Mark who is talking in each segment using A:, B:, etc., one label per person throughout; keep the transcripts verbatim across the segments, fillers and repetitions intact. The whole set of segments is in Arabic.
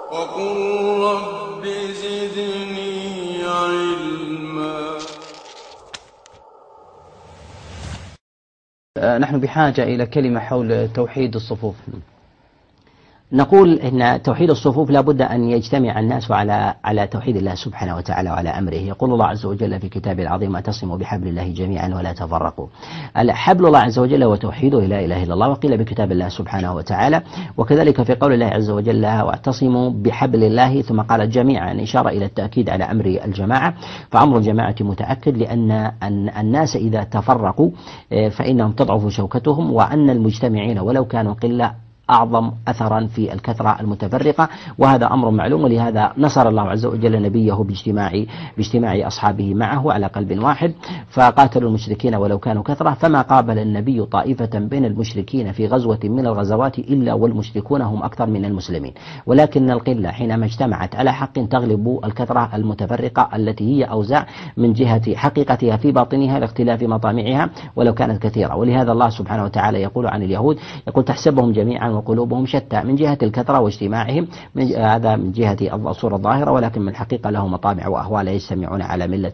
A: وقل رب زدني علما.
B: نحن بحاجة إلى كلمة حول توحيد الصفوف.
C: نقول إن توحيد الصفوف لا بد أن يجتمع الناس على على توحيد الله سبحانه وتعالى وعلى أمره. يقول الله عز وجل في كتابه العظيم: واعتصموا بحبل الله جميعا ولا تفرقوا. حبل الله عز وجل وتوحيده لا إله إلا الله، وقيل بكتاب الله سبحانه وتعالى، وكذلك في قول الله عز وجل: واعتصموا بحبل الله، ثم قال جميعا، إشارة إلى التأكيد على أمر الجماعة. فأمر الجماعة متأكد، لأن الناس إذا تفرقوا فإنهم تضعف شوكتهم، وأن المجتمعين ولو كانوا قلة أعظم أثرا في الكثرة المتفرقة، وهذا أمر معلوم. ولهذا نصر الله عز وجل نبيه باجتماع باجتماع أصحابه معه على قلب واحد، فقاتلوا المشركين ولو كانوا كثرة. فما قابل النبي طائفة بين المشركين في غزوة من الغزوات إلا والمشركون هم أكثر من المسلمين، ولكن القلة حينما اجتمعت على حق تغلب الكثرة المتفرقة التي هي أوزع من جهة حقيقتها في باطنها لاختلاف مطامعها ولو كانت كثيرة. ولهذا الله سبحانه وتعالى يقول عن اليهود: يقول تحسبهم جميعا وقلوبهم شتى، من جهة الكثرة واجتماعهم، من هذا من جهة الصورة الظاهرة، ولكن من الحقيقة لهم مطامع وأهواء، لا يجتمعون على ملة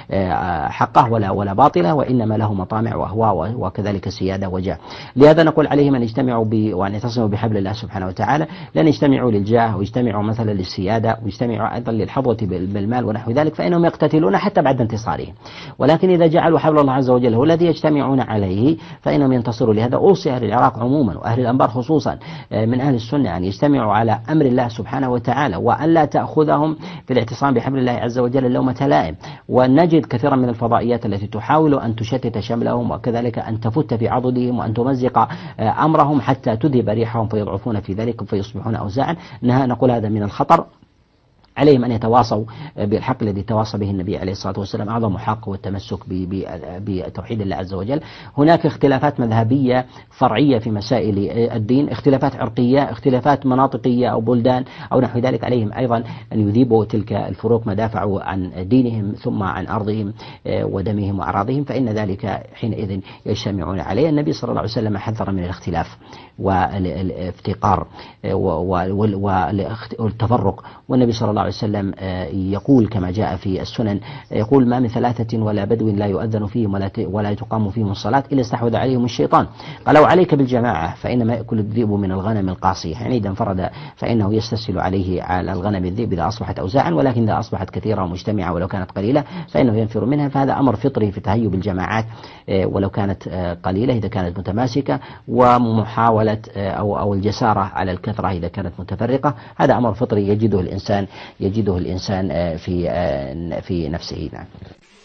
C: حقه ولا ولا باطلة، وإنما لهم مطامع وأهواء وكذلك سيادة وجاه. لهذا نقول عليهم أن يجتمعوا وأن يتصموا بحبل الله سبحانه وتعالى، لأن يجتمعوا للجاه ويجتمعوا مثلا للسيادة ويجتمعوا أيضا للحظوة بالمال ونحو ذلك، فإنهم يقتتلون حتى بعد انتصارهم. ولكن إذا جعلوا حبل الله عز وجل هو الذي يجتمعون عليه فإنهم ينتصروا. لهذا أوصي أهل العراق عموما وأهل الأنبار خصوصا من أهل السنة أن يجتمعوا على أمر الله سبحانه وتعالى، وأن لا تأخذهم في الاعتصام بحبل الله عز وجل لومة لائم. ونجد كثيرا من الفضائيات التي تحاول أن تشتت شملهم، وكذلك أن تفت في عضدهم وأن تمزق أمرهم حتى تذهب ريحهم فيضعفون في ذلك فيصبحون أوزاعا. نقول هذا من الخطر. عليهم أن يتواصوا بالحق الذي تواصى به النبي عليه الصلاة والسلام، أعظم حق والتمسك بتوحيد الله عز وجل. هناك اختلافات مذهبية فرعية في مسائل الدين، اختلافات عرقية، اختلافات مناطقية أو بلدان أو نحو ذلك. عليهم أيضا أن يذيبوا تلك الفروق ما دافعوا عن دينهم ثم عن أرضهم ودمهم وأعراضهم، فإن ذلك حينئذ يجتمعون عليه. النبي صلى الله عليه وسلم حذر من الاختلاف والافتقار والتفرق، والنبي صلى الله عليه وسلم يقول كما جاء في السنن، يقول: ما من ثلاثة ولا بدو لا يؤذن فيهم ولا ولا تقام فيهم الصلاة إلا استحوذ عليهم الشيطان. قالوا: عليك بالجماعة فإنما يأكل الذئب من الغنم القاصية. يعني إذا انفرد فإنه يستسهل عليه على الغنم الذئب إذا أصبحت أوزاعا، ولكن إذا أصبحت كثيرة ومجتمعة ولو كانت قليلة فإنه ينفر منها. فهذا أمر فطري في تهيب الجماعات ولو كانت قليلة إذا كانت متماسكة، ومحاولة أو أو الجسارة على الكثرة إذا كانت متفرقة. هذا أمر فطري يجده الإنسان يجده الإنسان في في نفسه. نعم.